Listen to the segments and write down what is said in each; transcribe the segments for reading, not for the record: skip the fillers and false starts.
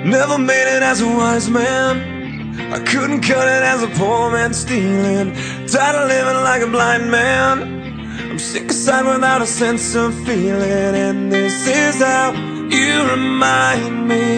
Never made it as a wise man. I couldn't cut it as a poor man stealing. Tired of living like a blind man. I'm sick aside without a sense of feeling. And this is how you remind me.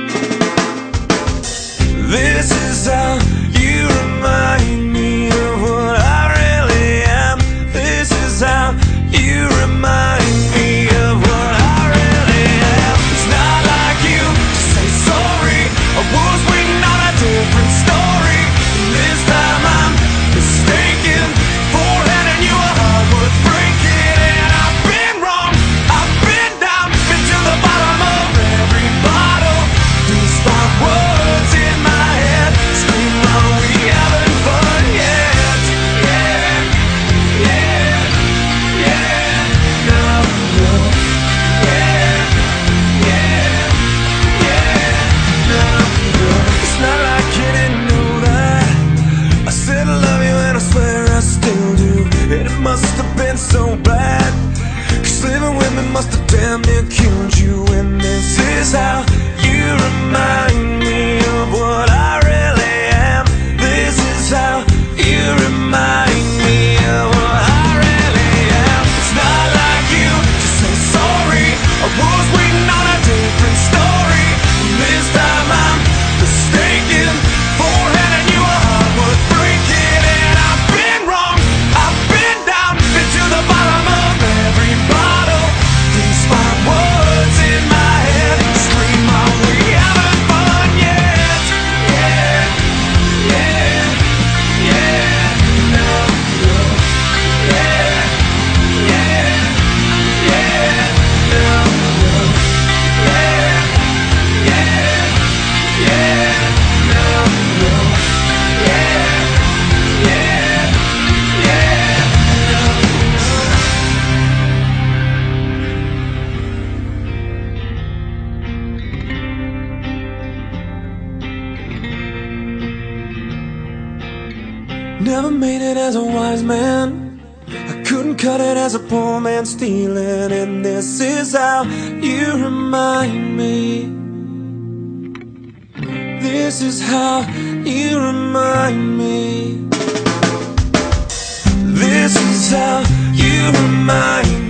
This is how you remind me of what I really am. This is how you remind me of what I really am. It's not like you to say sorry. I was waiting on a different story. And this time I'm mistaken for handing you a heart worth breaking. And I've been wrong, I've been down, been to the bottom of every bottle. These five words in my head scream, are we having fun yet? Yeah, yeah, yeah, no, no. Yeah, yeah, yeah, no, no. It's not like you didn't know that I said I love you and I swear I still do. And it must have been so bad, 'cause living with me must have damn near killed you. And this is how you remind me of what I really am. This is how you remind me of what I really am. It's not like you to say sorry. I was waiting on a different story. And this time I'm mistaken for handing you a heart worth breaking. And I've been wrong, I've been down, been to the bottom of every bottle. These five words in my head scream, are we having fun yet? Yeah, yeah, yeah, no, no. Yeah, yeah, yeah, no, no. Yeah, yeah, yeah, no, no. Yeah, yeah, yeah, no, no. Never made it as a wise man. I couldn't cut it as a poor man stealing. And this is how you remind me. This is how you remind me. This is how you remind me.